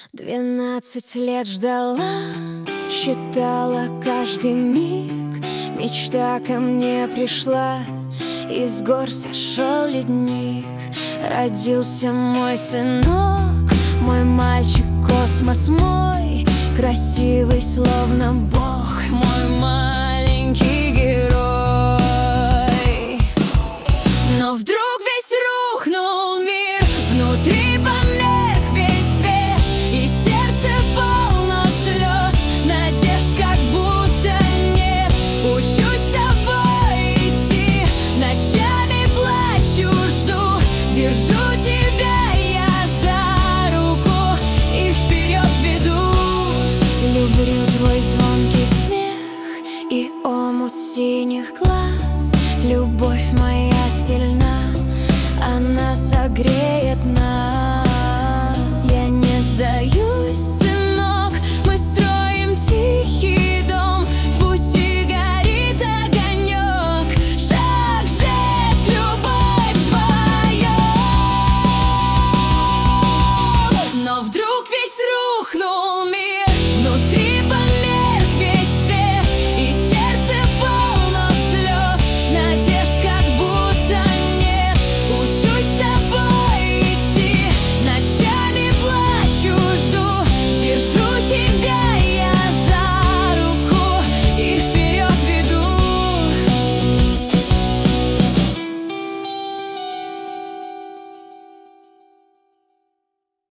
12 лет ждала, считала каждый миг. Мечта ко мне пришла, из гор сошел ледник. Родился мой сынок, мой мальчик, космос мой, красивый, словно Бог, мой маленький герой. Но вдруг весь рухнул мир, внутри померк весь свет, и сердце полно слез, надежд как будто нет. Учусь с тобой идти, ночами плачу, жду, держу тебя я за руку и вперед веду. Люблю твой звонкий смех и омут синих глаз, любовь моя